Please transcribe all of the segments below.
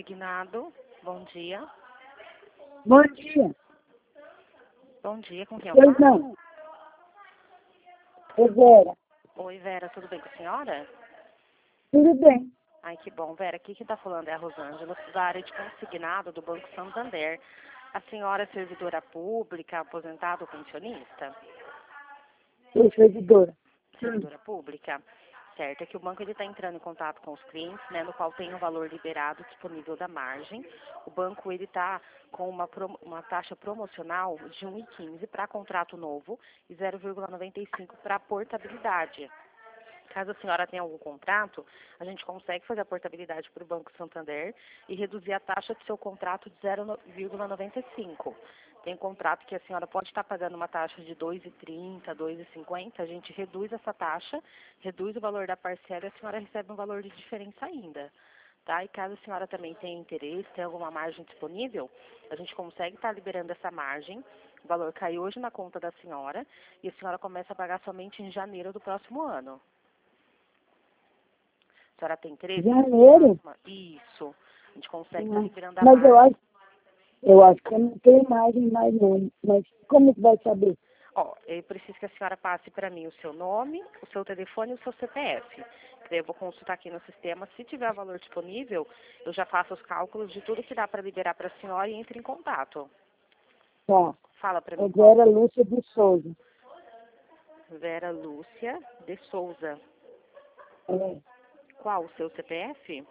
consignado. Bom dia. Bom dia. Bom dia, com quem eu Pois falo? não. É Vera. Oi, Vera, tudo bem com a senhora? Tudo bem. Ai, que bom. Vera, aqui quem está falando é a Rosângela, da área de consignado do Banco Santander. A senhora é servidora pública, aposentada ou pensionista? Sou servidora. Servidora pública? Certo, é que o banco está entrando em contato com os clientes, né, no qual tem o valor liberado disponível da margem. O banco está com uma taxa promocional de 1,15 para contrato novo e 0,95 para portabilidade. Caso a senhora tenha algum contrato, a gente consegue fazer a portabilidade para o Banco Santander e reduzir a taxa do seu contrato de 0,95. Tem contrato que a senhora pode estar pagando uma taxa de 2,30, 2,50, a gente reduz essa taxa, reduz o valor da parcela e a senhora recebe um valor de diferença ainda. Tá? E caso a senhora também tenha interesse, tenha alguma margem disponível, a gente consegue estar liberando essa margem, o valor cai hoje na conta da senhora e a senhora começa a pagar somente em janeiro do próximo ano. A senhora tem interesse? Janeiro? Isso. A gente consegue estar liberando a Mas margem. eu acho que eu não tenho imagem mais não. Mas como que vai saber? Ó, eu preciso que a senhora passe para mim o seu nome, o seu telefone e o seu CPF. Daí eu vou consultar aqui no sistema. Se tiver valor disponível, eu já faço os cálculos de tudo que dá para liberar para a senhora e entre em contato. Tá. Fala para É mim qual. Vera Lúcia de Souza. Vera Lúcia de Souza. É. Qual o seu CPF?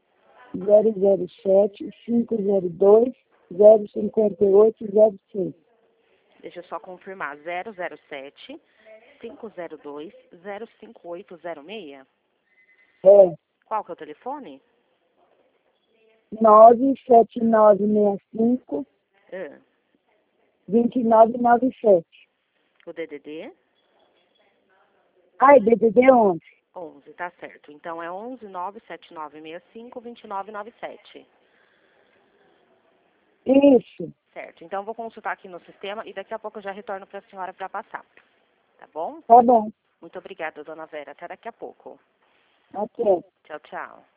007 502 058 05. Deixa eu só confirmar. 007 502 05806. É. Qual que é o telefone? 97965 Ah, 2997. o DDD? Ai, DDD 11. 11, tá certo. Então é 11 97965 2997. Isso. Certo. Então eu vou consultar aqui no sistema e daqui a pouco eu já retorno para a senhora para passar. Tá bom? Tá bom. Muito obrigada, dona Vera. Até daqui a pouco. Até. Tchau, tchau.